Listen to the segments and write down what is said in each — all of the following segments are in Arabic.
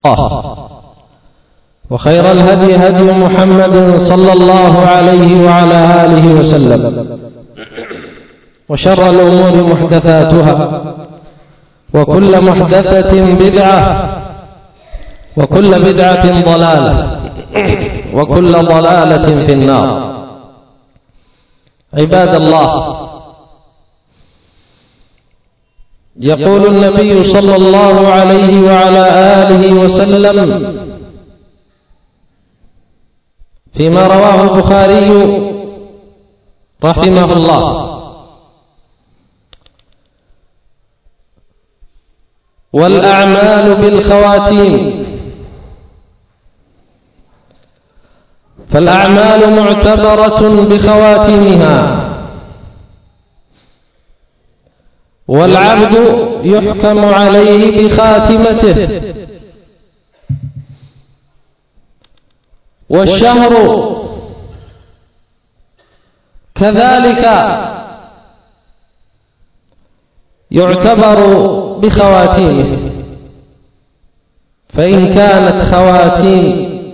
وخير الهدي هدي محمد صلى الله عليه وعلى آله وسلم، وشر الأمور محدثاتها، وكل محدثة بدعة، وكل بدعة ضلالة، وكل ضلالة في النار. عباد الله، يقول النبي صلى الله عليه وعلى آله وسلم فيما رواه البخاري رحمه الله: والأعمال بالخواتيم، فالأعمال معتبرة بخواتيمها، والعبد يحكم عليه بخاتمته. والشهر كذلك يعتبر بخواتيمه، فإن كانت خواتيم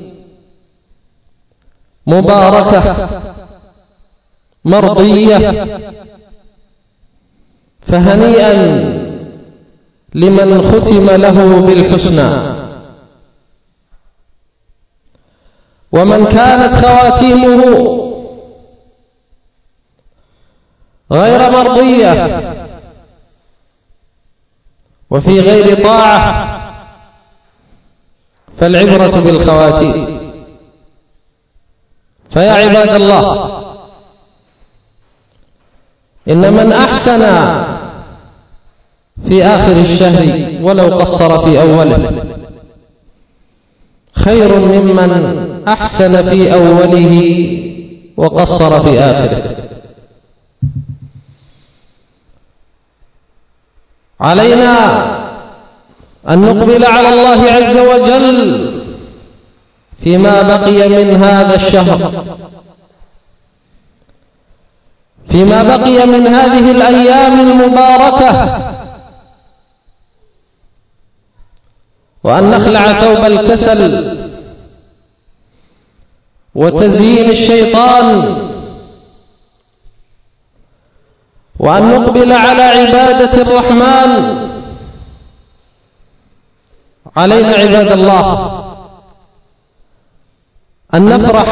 مباركة مرضية فهنيئا لمن ختم له بالحسنى. ومن كانت خواتيمه غير مرضية وفي غير طاعة فالعبرة بالخواتيم. فيا عباد الله، إن من أحسن في آخر الشهر ولو قصر في أوله خير ممن أحسن في أوله وقصر في آخره. علينا أن نقبل على الله عز وجل فيما بقي من هذا الشهر، فيما بقي من هذه الأيام المباركة، وأن نخلع ثوب الكسل وتزيين الشيطان، وأن نقبل على عبادة الرحمن. علينا عباد الله أن نفرح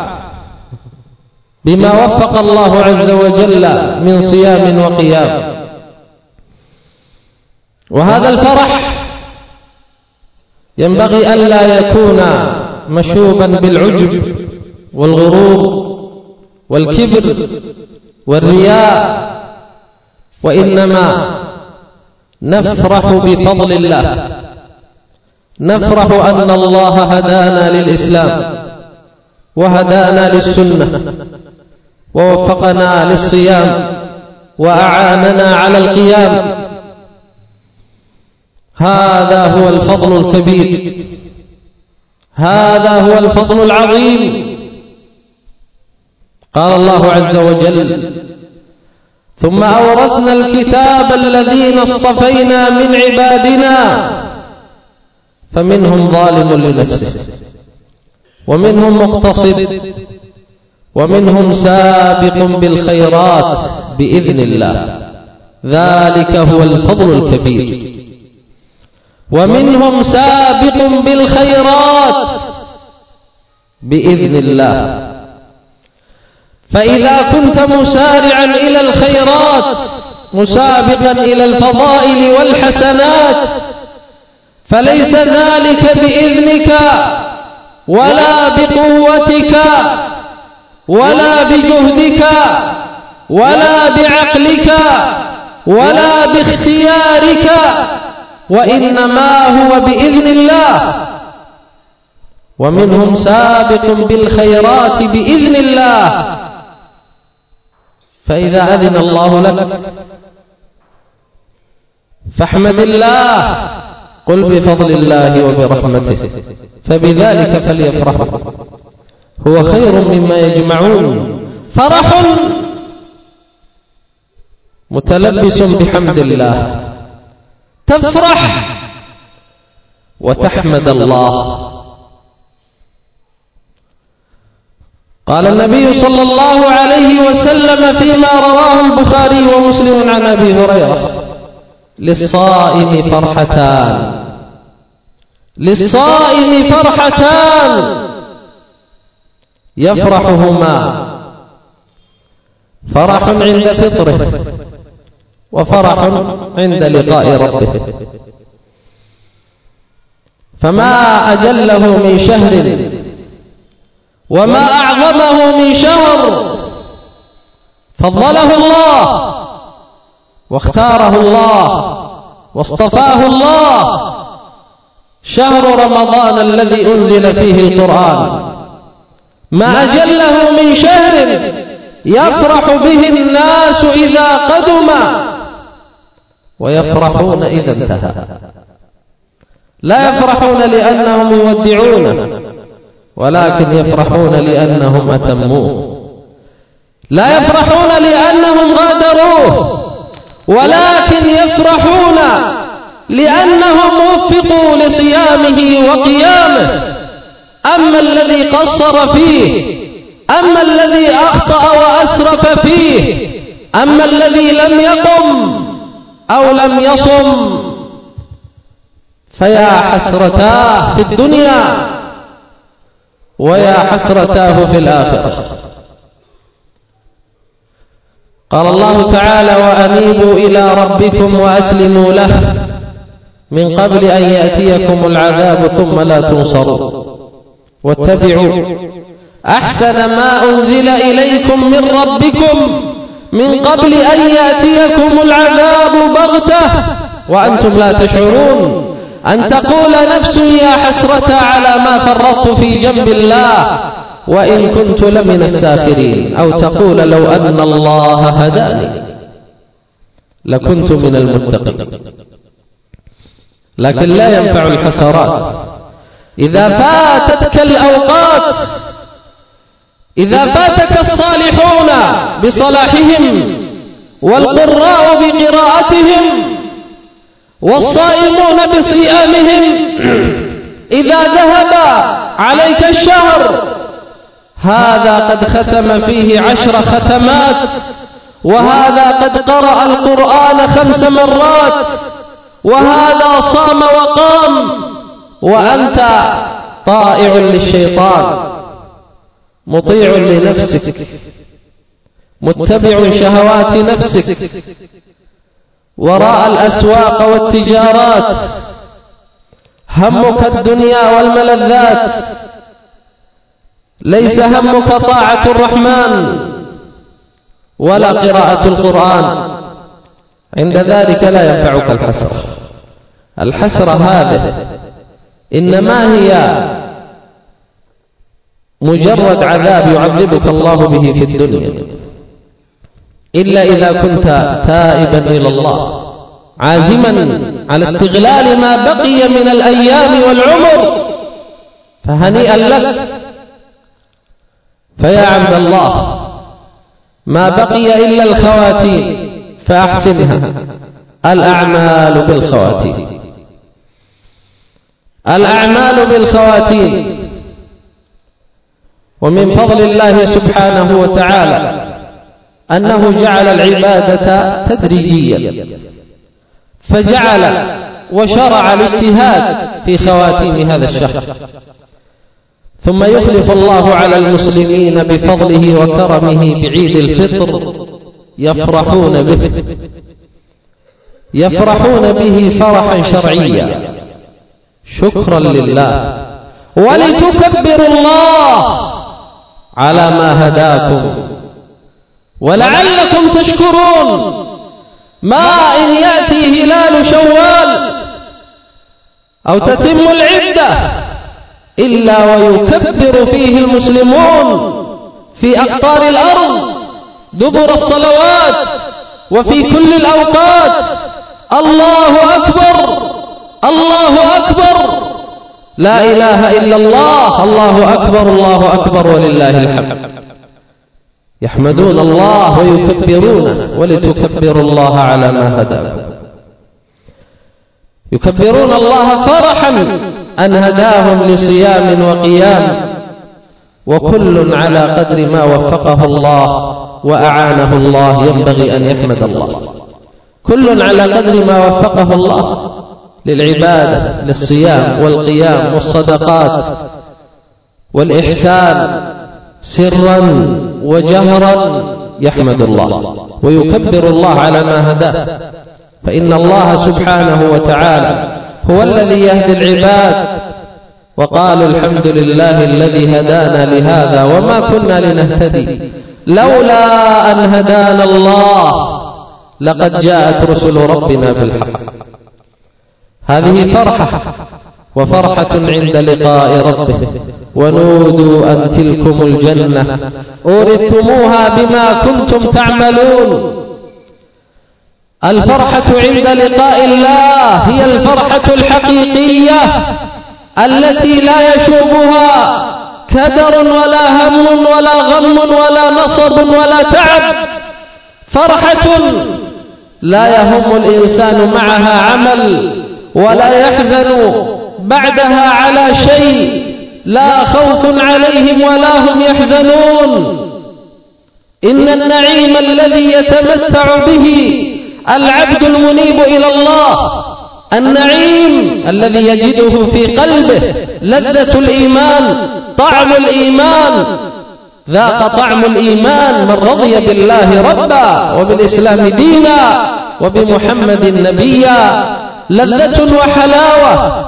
بما وفق الله عز وجل من صيام وقيام، وهذا الفرح ينبغي ألا يكون مشوبا بالعجب والغرور والكبر والرياء، وإنما نفرح بفضل الله، نفرح أن الله هدانا للإسلام وهدانا للسنة ووفقنا للصيام وأعاننا على القيام. هذا هو الفضل الكبير، هذا هو الفضل العظيم. قال الله عز وجل: ثم أورثنا الكتاب الذين اصطفينا من عبادنا فمنهم ظالم لنفسه ومنهم مقتصد ومنهم سابق بالخيرات بإذن الله، ذلك هو الفضل الكبير. ومنهم سابق بالخيرات بإذن الله. فإذا كنت مسارعا إلى الخيرات مسابقا إلى الفضائل والحسنات فليس ذلك بإذنك ولا بقوتك ولا بجهدك ولا بعقلك ولا باختيارك، وإنما هو بإذن الله. ومنهم سابق بالخيرات بإذن الله. فإذا أذن الله لك فاحمد الله، قل بفضل الله وبرحمته فبذلك فليفرحوا هو خير مما يجمعون. فرح متلبس بحمد الله، تفرح وتحمد الله. قال النبي صلى الله عليه وسلم فيما رواه البخاري ومسلم عن أبي هريرة: للصائم فرحتان، للصائم فرحتان يفرحهما، فرح عند فطره وفرح عند لقاء ربه. فما أجله من شهر وما أعظمه من شهر فضله الله واختاره الله واصطفاه الله، شهر رمضان الذي أنزل فيه القرآن. ما أجله من شهر يفرح به الناس إذا قدم ويفرحون إذا انتهى. لا يفرحون لأنهم يودعونه، ولكن يفرحون لأنهم أتموه. لا يفرحون لأنهم غادروه، ولكن يفرحون لأنهم وفقوا لصيامه وقيامه. أما الذي قصر فيه، أما الذي أخطأ وأسرف فيه، أما الذي لم يقم أو لم يصم فيا حسرتاه في الدنيا ويا حسرتاه في الآخرة. قال الله تعالى: وأنيبوا إلى ربكم وأسلموا له من قبل أن يأتيكم العذاب ثم لا تنصرون، واتبعوا أحسن ما أنزل إليكم من ربكم من قبل أن يأتيكم العذاب بغتة وأنتم لا تشعرون، أن تقول نفس يا حسرة على ما فرطت في جنب الله وإن كنت لمن الساخرين، أو تقول لو أن الله هداني لكنت من المتقين. لكن لا ينفع الحسرات إذا فاتتك الأوقات، إذا فاتك الصالحون بصلاحهم والقراء بقراءتهم والصائمون بصيامهم، إذا ذهب عليك الشهر هذا قد ختم فيه 10 ختمات، وهذا قد قرأ القرآن 5 مرات، وهذا صام وقام، وأنت طائع للشيطان مطيع لنفسك متبع شهوات نفسك وراء الأسواق والتجارات، همك الدنيا والملذات، ليس همك طاعة الرحمن ولا قراءة القرآن. عند ذلك لا ينفعك الحسرة. الحسرة هذه إنما هي مجرد عذاب يعذبك الله به في الدنيا، إلا إذا كنت تائبا إلى الله عازما على استغلال ما بقي من الأيام والعمر، فهنيئا لك. فيا عبد الله، ما بقي إلا الخواتيم فأحسنها. الأعمال بالخواتيم، الأعمال بالخواتيم. ومن فضل الله سبحانه وتعالى أنه جعل العبادة تدريجيا، فجعل وشرع الاجتهاد في خواتيم هذا الشهر، ثم يخلف الله على المسلمين بفضله وكرمه بعيد الفطر يفرحون به، يفرحون به فرحا شرعيا شكرا لله، ولتكبروا الله على ما هداكم ولعلكم تشكرون. ما إن يأتي هلال شوال أو تتم العدة إلا ويكبر فيه المسلمون في أقطار الأرض دبر الصلوات وفي كل الأوقات: الله أكبر، الله أكبر، لا إله إلا الله، الله أكبر، الله أكبر ولله الحمد. يحمدون الله ويكبرونه ولتكبروا الله على ما هداكم. يكبرون الله فرحا أن هداهم لصيام وقيام، وكل على قدر ما وفقه الله وأعانه الله ينبغي أن يحمد الله. كل على قدر ما وفقه الله للعبادة، للصيام والقيام والصدقات والإحسان سرا وجهرا يحمد الله ويكبر الله على ما هداه، فإن الله سبحانه وتعالى هو الذي يهدي العباد، وقالوا الحمد لله الذي هدانا لهذا وما كنا لنهتدي لولا أن هدانا الله لقد جاءت رسل ربنا بالحق. هذه فرحة، وفرحة عند لقاء ربه، ونودوا أن تلكم الجنة أورثتموها بما كنتم تعملون. الفرحة عند لقاء الله هي الفرحة الحقيقية التي لا يشوبها كدر ولا هم ولا غم ولا نصب ولا تعب، فرحة لا يهم الإنسان معها عمل ولا يحزن بعدها على شيء، لا خوف عليهم ولا هم يحزنون. إن النعيم الذي يتمتع به العبد المنيب إلى الله، النعيم الذي يجده في قلبه لذة الإيمان، طعم الإيمان، ذاق طعم الإيمان من رضي بالله ربا وبالإسلام دينا وبمحمد نبيا، لذة وحلاوة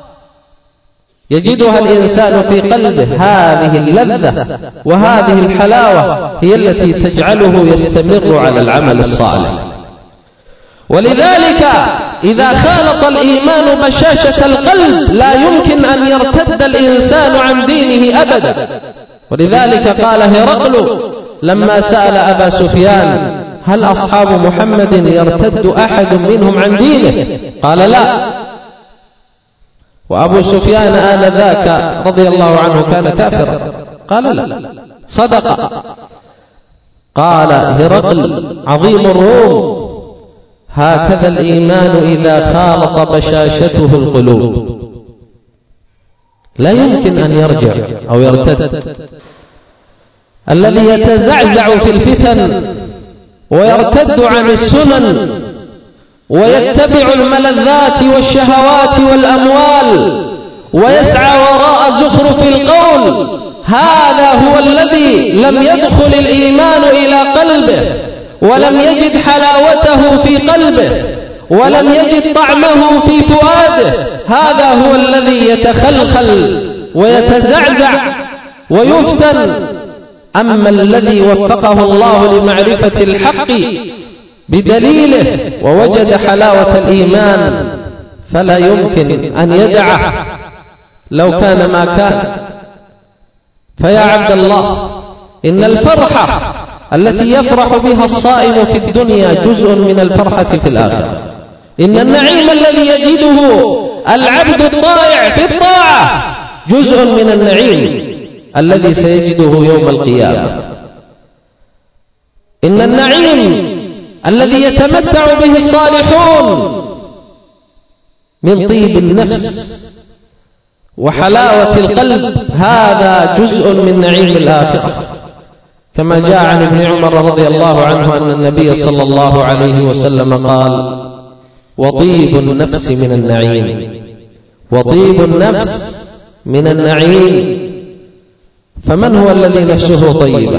يجدها الإنسان في قلبه. هذه اللذة وهذه الحلاوة هي التي تجعله يستمر على العمل الصالح. ولذلك إذا خالط الإيمان بشاشة القلب لا يمكن أن يرتد الإنسان عن دينه أبدا. ولذلك قال هرقل لما سأل أبا سفيان هل أصحاب محمد يرتد أحد منهم عن دينه؟ قال لا. وأبو سفيان آنذاك رضي الله عنه كان كافرا، قال لا، صدق. قال هرقل عظيم الروم هكذا الإيمان إذا خالط بشاشته القلوب لا يمكن أن يرجع أو يرتد. الذي يتزعزع في الفتن ويرتد عن السنن ويتبع الملذات والشهوات والأموال ويسعى وراء زخرف القول، هذا هو الذي لم يدخل الإيمان إلى قلبه ولم يجد حلاوته في قلبه ولم يجد طعمه في فؤاده. هذا هو الذي يتخلخل ويتزعزع ويفتن. أما الذي وفقه الله لمعرفة الحق بدليله ووجد حلاوة الإيمان فلا يمكن أن يدعه لو كان ما كان. فيا عبد الله، إن الفرحة التي يفرح بها الصائم في الدنيا جزء من الفرحة في الآخرة. إن النعيم الذي يجده العبد الطائع في الطاعة جزء من النعيم الذي سيجده يوم القيامة. إن النعيم الذي يتمتع به الصالحون من طيب النفس وحلاوة القلب هذا جزء من نعيم الآخرة، كما جاء عن ابن عمر رضي الله عنه أن النبي صلى الله عليه وسلم قال وطيب النفس من النعيم، وطيب النفس من النعيم. فمن هو الذي نفسه طيبة؟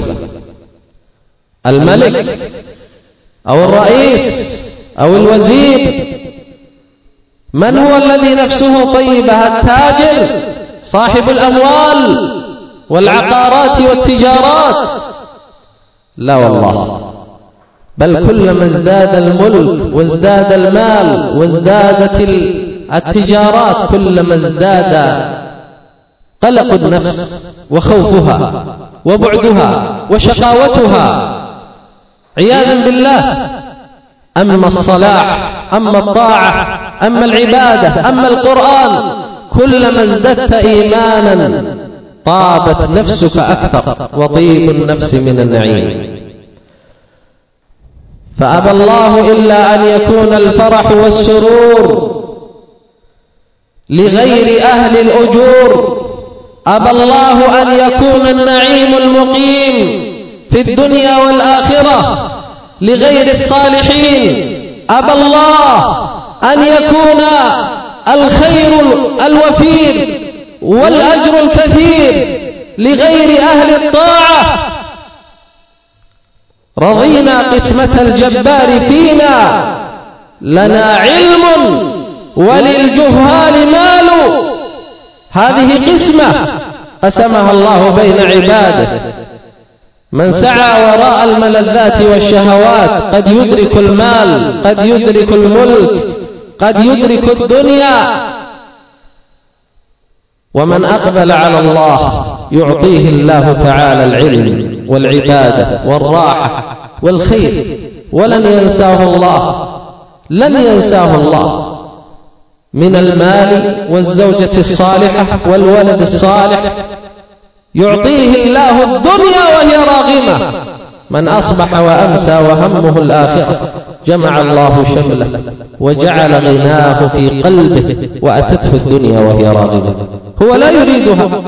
الملك أو الرئيس أو الوزير؟ من هو الذي نفسه طيبة؟ التاجر صاحب الأموال والعقارات والتجارات؟ لا والله، بل كلما ازداد الملك وازداد المال وازدادت التجارات كلما ازداد قلق النفس وخوفها وبعدها وشقاوتها عياذا بالله. أما الصلاح، أما الطاعة، أما العبادة، أما القرآن، كلما ازددت إيمانا طابت نفسك أكثر، وطيب النفس من النعيم. فأبى الله إلا أن يكون الفرح والسرور لغير أهل الأجور. أبى الله أن يكون النعيم المقيم في الدنيا والآخرة لغير الصالحين. أبى الله أن يكون الخير الوفير والأجر الكثير لغير أهل الطاعة. رضينا قسمة الجبار فينا، لنا علم وللجهال مال. هذه قسمة قسمها الله بين عباده. من سعى وراء الملذات والشهوات قد يدرك المال، قد يدرك الملك، قد يدرك الدنيا. ومن أقبل على الله يعطيه الله تعالى العلم والعبادة والراحة والخير، ولن ينساه الله، لن ينساه الله من المال والزوجة الصالحة والولد الصالح. يعطيه الله الدنيا وهي راغمة. من أصبح وأمسى وهمه الآخرة جمع الله شمله وجعل غناه في قلبه وأتته الدنيا وهي راغمة. هو لا يريدها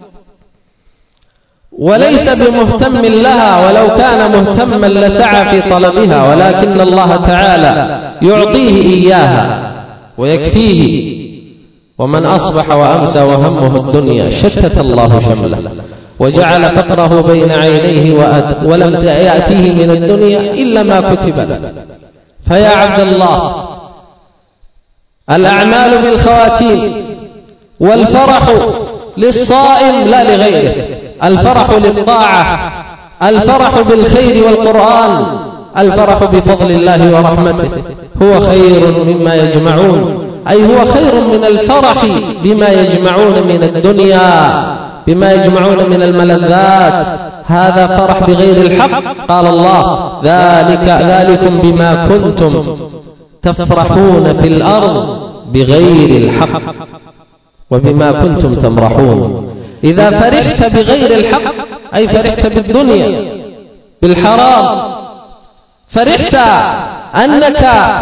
وليس بمهتم لها، ولو كان مهتما لسعى في طلبها، ولكن الله تعالى يعطيه إياها ويكفيه. ومن أصبح وأمسى وهمه الدنيا شتت الله شمله وجعل فقره بين عينيه ولم يأتيه من الدنيا إلا ما كتب له. فيا عبد الله، الأعمال بالخواتيم، والفرح للصائم لا لغيره، الفرح للطاعة، الفرح بالخير والقرآن، الفرح بفضل الله ورحمته هو خير مما يجمعون، أي هو خير من الفرح بما يجمعون من الدنيا، بما يجمعون من الملذات. هذا فرح بغير الحق. قال الله: ذلكم بما كنتم تفرحون في الأرض بغير الحق وبما كنتم تمرحون. إذا فرحت بغير الحق أي فرحت بالدنيا بالحرام، فرحت أنك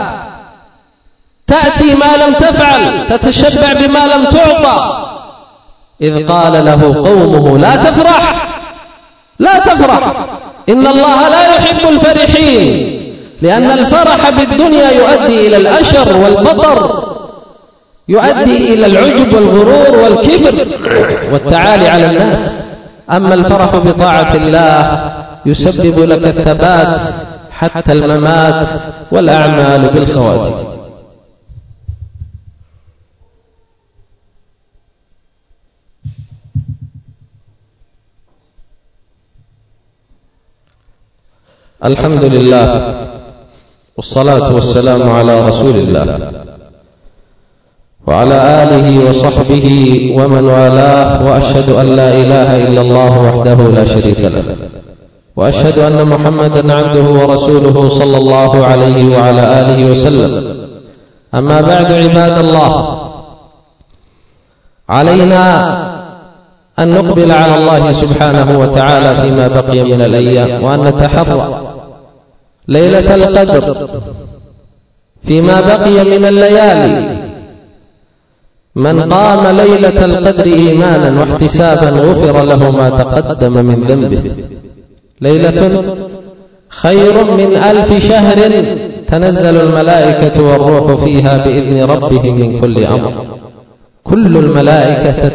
تأتي ما لم تفعل، تتشبع بما لم تعطى. إذ قال له قومه: لا تفرح، لا تفرح، إن الله لا يحب الفرحين، لأن الفرح بالدنيا يؤدي إلى الأشر والبطر، يؤدي إلى العجب والغرور والكبر والتعالي على الناس. أما الفرح بطاعة الله يسبب لك الثبات حتى الممات والأعمال بالخواتيم. الحمد لله والصلاة والسلام على رسول الله وعلى آله وصحبه ومن والاه، وأشهد أن لا إله إلا الله وحده لا شريك له، وأشهد أن محمدا عبده ورسوله صلى الله عليه وعلى آله وسلم. أما بعد، عباد الله، علينا أن نقبل على الله سبحانه وتعالى فيما بقي من الأيام، وأن نتحرى ليلة القدر فيما بقي من الليالي. من قام ليلة القدر إيمانا واحتسابا غفر له ما تقدم من ذنبه. ليلة خير من 1000 شهر تنزل الملائكة والروح فيها بإذن ربهم من كل أمر. كل الملائكة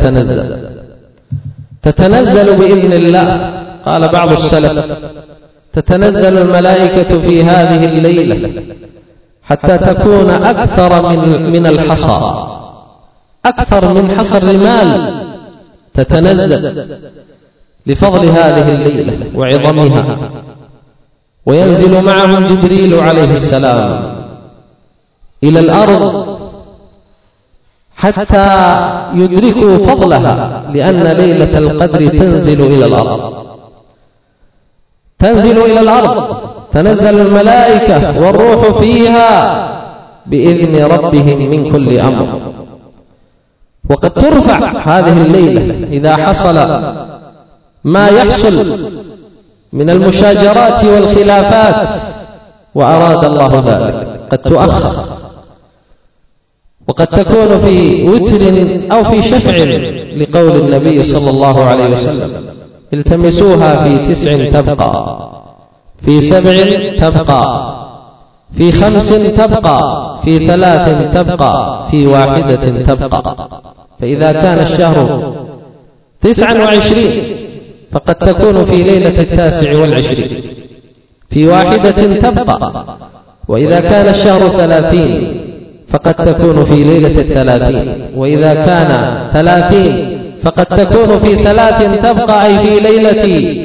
تتنزل بإذن الله. قال بعض السلف: تتنزل الملائكة في هذه الليلة حتى تكون أكثر من الحصى، أكثر من حصى الرمال تتنزل لفضل هذه الليلة وعظمها. وينزل معهم جبريل عليه السلام إلى الأرض حتى يدركوا فضلها، لأن ليلة القدر تنزل إلى الأرض، تنزل إلى الأرض، تنزل الملائكة والروح فيها بإذن ربهم من كل أمر. وقد ترفع هذه الليلة إذا حصل ما يحصل من المشاجرات والخلافات وأراد الله ذلك، قد تؤخر وقد تكون في وتر أو في شفع، لقول النبي صلى الله عليه وسلم: التمسوها في 9 تبقى، في 7 تبقى، في 5 تبقى، في 3 تبقى، في 1 تبقى. فإذا كان الشهر 29 فقد تكون في ليلة 29، في 1 تبقى. وإذا كان الشهر 30 فقد تكون في ليلة 30، وإذا كان 30 فقد تكون في 3 تبقى، أي في ليلة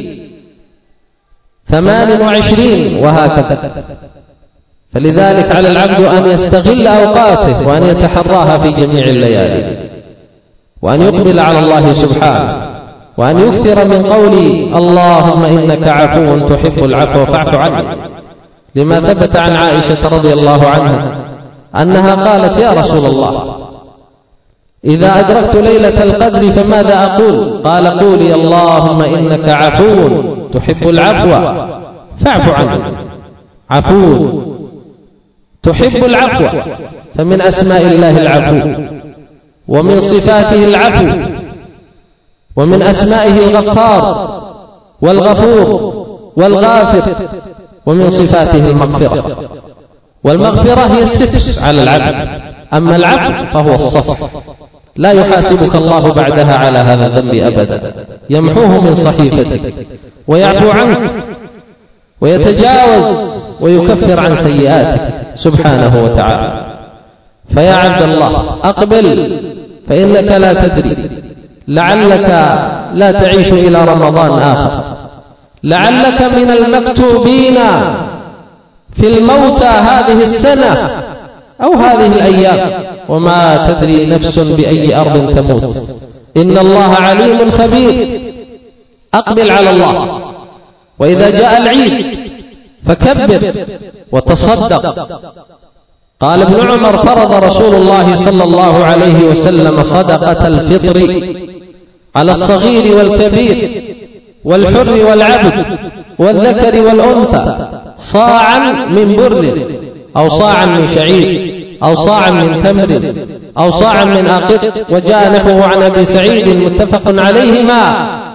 28، وهكذا. فلذلك على العبد أن يستغل أوقاته وأن يتحراها في جميع الليالي، وأن يقبل على الله سبحانه، وأن يكثر من قول: اللهم إنك عفو تحب العفو فاعف عني، لما ثبت عن عائشة رضي الله عنها أنها قالت: يا رسول الله، إذا أدركت ليلة القدر فماذا أقول؟ قال: قولي: اللهم إنك عفو تحب العفو فاعف عني. عفو تحب العفو، فمن أسماء الله العفو، ومن صفاته العفو، ومن أسمائه الغفار والغفور والغافر، ومن صفاته المغفرة. والمغفرة هي الستر على العبد، أما العفو فهو الصفح، لا يحاسبك الله بعدها على هذا الذنب أبدا، يمحوه من صحيفتك ويعفو عنك ويتجاوز ويكفر عن سيئاتك سبحانه وتعالى. فيا عبد الله، أقبل، فإنك لا تدري، لعلك لا تعيش إلى رمضان آخر، لعلك من المكتوبين في الموتى هذه السنة أو هذه الأيام، وما تدري نفس بأي أرض تموت. إن الله عليم خبير. أقبل على الله، وإذا جاء العيد فكبر وتصدق. قال ابن عمر: فرض رسول الله صلى الله عليه وسلم صدقة الفطر على الصغير والكبير والحر والعبد والذكر والأنثى، صاعا من بر، أو صاعا من شعير، أو صاعا من تمر، أو صاعا من أقط. وجاء نحوه عن أبي سعيد متفق عليهما: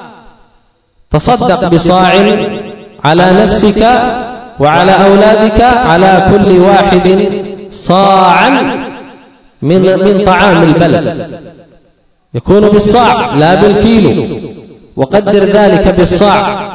تصدق بصاع على نفسك وعلى أولادك، على كل واحد صاعا من طعام البلد، يكون بالصاع لا بالكيلو، وقدر ذلك بالصاع.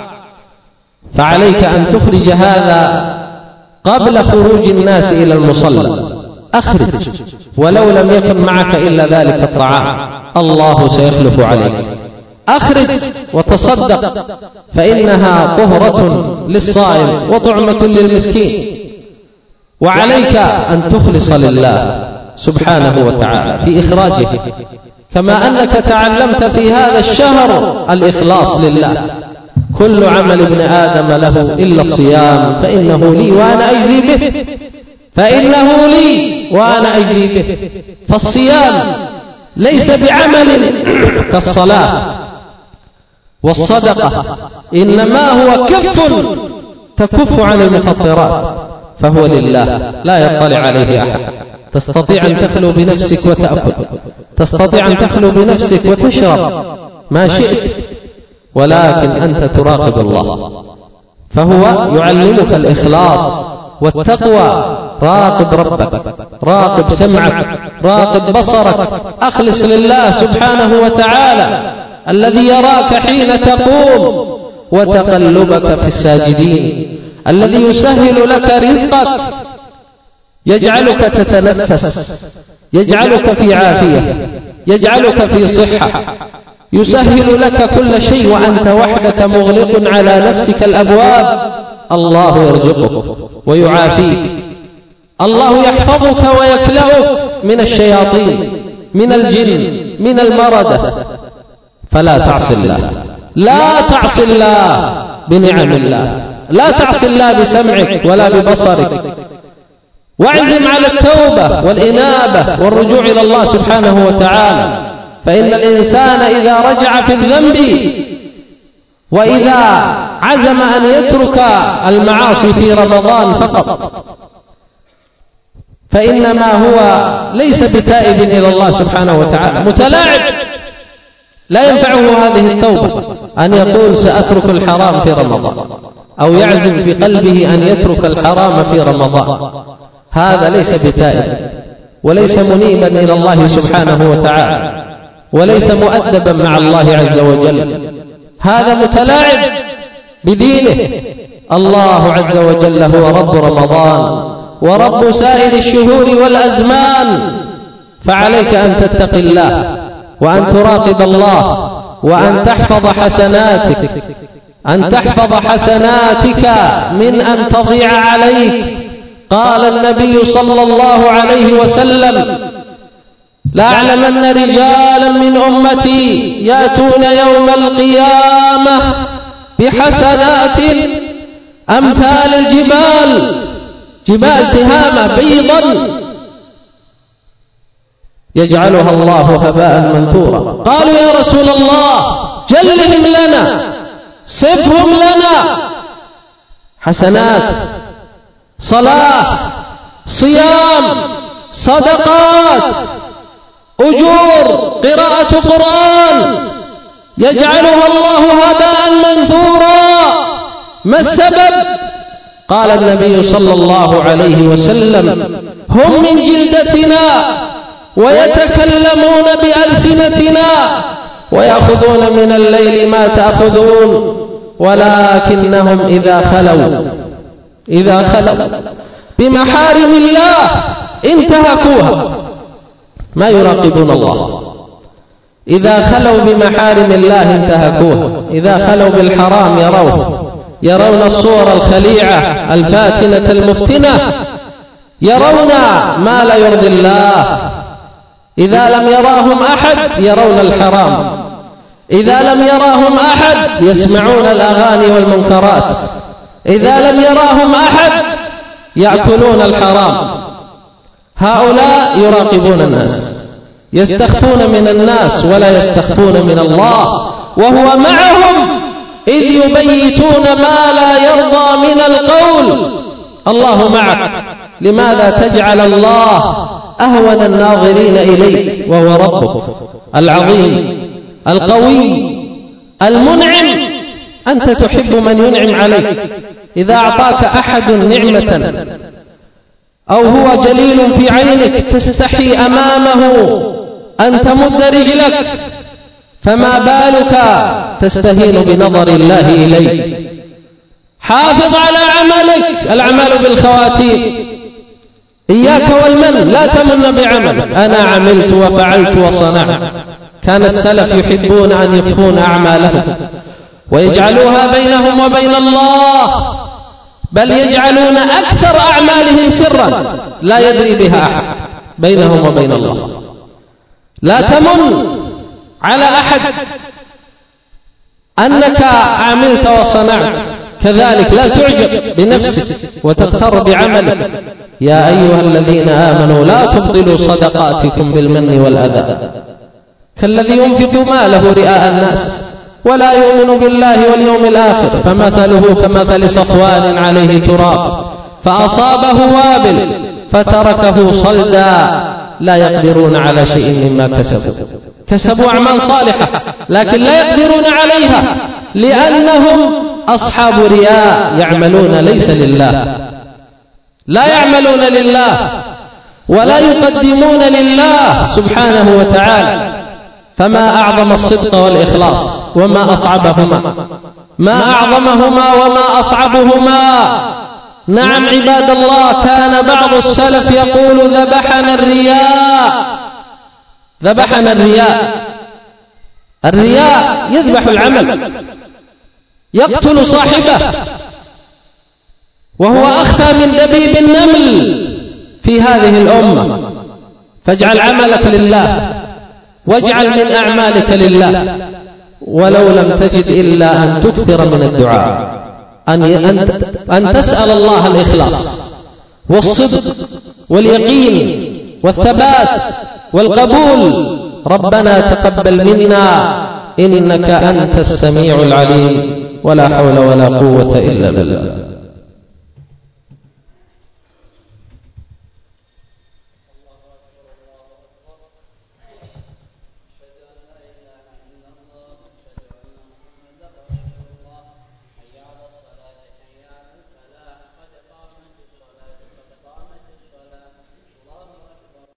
فعليك أن تخرج هذا قبل خروج الناس إلى المصلى. أخرج ولو لم يكن معك إلا ذلك الطعام، الله سيخلف عليك. أخرج وتصدق، فإنها طهرة للصائم وطعمة للمسكين. وعليك أن تخلص لله سبحانه وتعالى في إخراجه، كما أنك تعلمت في هذا الشهر الإخلاص لله. كل عمل ابن آدم له إلا الصيام فإنه لي وأنا أجزي به، فإنه لي وأنا أجزي به. فالصيام ليس بعمل كالصلاة والصدقة، إنما هو كف تكف عن المفطرات، فهو لله لا يطلع عليه أحد. تستطيع أن تخلو بنفسك وتأكل، تستطيع أن تخلو بنفسك وتشرب ما شئت، ولكن أنت تراقب الله، فهو يعلمك الإخلاص والتقوى. راقب ربك، راقب سمعك، راقب بصرك، أخلص لله سبحانه وتعالى الذي يراك حين تقوم وتقلبك في الساجدين، الذي يسهل لك رزقك، يجعلك تتنفس، يجعلك في عافية، يجعلك في صحة، يسهل لك كل شيء وأنت وحدك مغلق على نفسك الأبواب. الله يرزقك ويعافيك، الله يحفظك ويكلأك من الشياطين، من الجن، من المردة. فلا تعص الله، لا تعص الله بنعم الله، لا تعص الله بسمعك ولا ببصرك. واعزم على التوبة والإنابة والرجوع إلى الله سبحانه وتعالى، فإن الإنسان إذا رجع في الذنب وإذا عزم أن يترك المعاصي في رمضان فقط، فإنما هو ليس بتائب إلى الله سبحانه وتعالى، متلاعب. لا ينفعه هذه التوبة أن يقول سأترك الحرام في رمضان، أو يعزم في قلبه أن يترك الحرام في رمضان. هذا ليس بتائب، وليس منيبا إلى الله سبحانه وتعالى، وليس مؤدبا مع الله عز وجل. هذا متلاعب بدينه. الله عز وجل هو رب رمضان ورب سائر الشهور والأزمان، فعليك أن تتقي الله، وأن تراقب الله، وأن تحفظ حسناتك، أن تحفظ حسناتك من أن تضيع عليك. قال النبي صلى الله عليه وسلم: لأعلمن رجالا من أمتي يأتون يوم القيامة بحسنات أمثال الجبال، جبال تهامة بيضا، يجعلها الله هباء منثورا. قالوا: يا رسول الله جلهم لنا، صفهم لنا. حسنات، صلاة، صيام، صدقات، أجور، قراءة قرآن، يجعلها الله هباء منثورا. ما السبب؟ قال النبي صلى الله عليه وسلم: هم من جلدتنا ويتكلمون بألسنتنا ويأخذون من الليل ما تأخذون، ولكنهم إذا خلوا بمحارم الله انتهكوها. ما يراقبون الله. إذا خلوا بمحارم الله انتهكوها. إذا خلوا بالحرام يرون الصور الخليعة الفاتنة المفتنة، يرون ما لا يرضي الله. إذا لم يراهم أحد يرون الحرام، إذا لم يراهم أحد يسمعون الأغاني والمنكرات، إذا لم يراهم أحد يأكلون الحرام. هؤلاء يراقبون الناس، يستخفون من الناس ولا يستخفون من الله، وهو معهم إذ يبيتون ما لا يرضى من القول. الله معك. لماذا تجعل الله أهون الناظرين إليك وهو ربك العظيم القوي المنعم؟ أنت تحب من ينعم عليك. إذا أعطاك أحد نعمة أو هو جليل في عينك تستحي أمامه أن تمد رجلك، فما بالك تستهين بنظر الله إليك؟ حافظ على عملك. الأعمال بالخواتيم. إياك والمن، لا تمن بعملك. أنا عملت وفعلت وصنعت. كان السلف يحبون أن يخفون أعمالهم ويجعلوها بينهم وبين الله، بل يجعلون أكثر أعمالهم سرا لا يدري بها أحد بينهم وبين الله. لا تمن على أحد أنك عملت وصنعت، كذلك لا تعجب بنفسك وتغتر بعملك. يا أيها الذين آمنوا لا تبطلوا صدقاتكم بالمن والأذى كالذي ينفق ماله رئاء الناس ولا يؤمن بالله واليوم الآخر، فمثله كمثل صفوان عليه تراب فأصابه وابل فتركه صلدا، لا يقدرون على شيء مما كسبوا أعمال صالحة لكن لا يقدرون عليها لأنهم أصحاب رياء، يعملون ليس لله، لا يعملون لله ولا يقدمون لله سبحانه وتعالى. فما أعظم الصدق والإخلاص وما أصعبهما، ما أعظمهما وما أصعبهما. نعم عباد الله، كان بعض السلف يقول ذبحنا الرياء. الرياء يذبح العمل، يقتل صاحبه، وهو أخفى من دبيب النمل في هذه الأمة. فاجعل عملك لله واجعل من أعمالك لله، ولو لم تجد إلا أن تكثر من الدعاء، أن تسأل الله الإخلاص والصدق واليقين والثبات والقبول. ربنا تقبل منا إنك أنت السميع العليم، ولا حول ولا قوة إلا بالله.